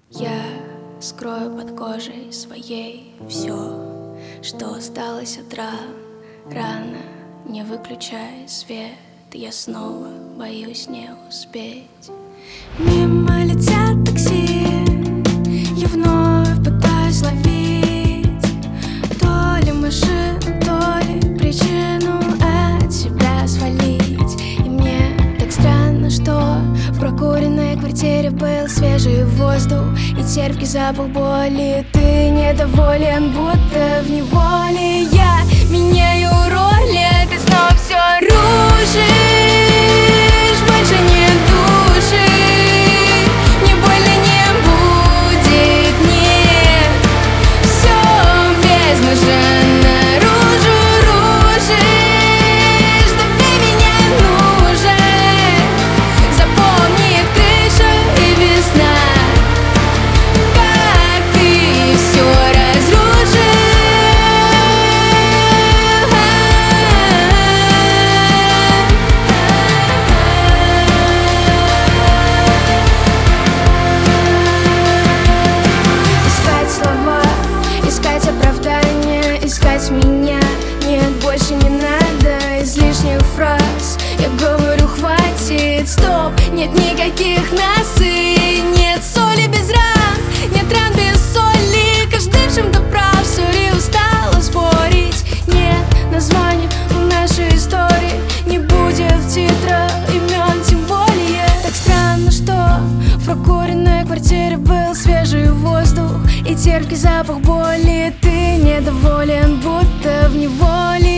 Я скрою под кожей своей все, что осталось от рана. Не выключай свет, я снова боюсь не успеть. Мимо летят такси, я вновь пытаюсь ловить то ли машину, то ли причину от себя свалить. И мне так странно, что в прокуренной квартире был свежий воздух и терпкий запах боли. Ты недоволен, будто в неволе. Я меняю роли, ты снова все рушишь. Больше не души, не больно не будет, нет. Все безнадежно наружу рушишь. Да ты меня нужен. Запомнит крыша и весна, как ты все разрушишь. Искать слова, искать оправдания, искать меня. Нет, больше не надо излишних фраз. Я говорю, хватит, стоп, нет никаких нас и нет соли без ран, нет ран без соли. Каждый в чем-то прав, сори, устала спорить. Нет названия у нашей истории, не будет в титрах имен, тем более. Так странно, что в прокуренной квартире был свежий воздух и терпкий запах боли. Ты недоволен, будто в неволе.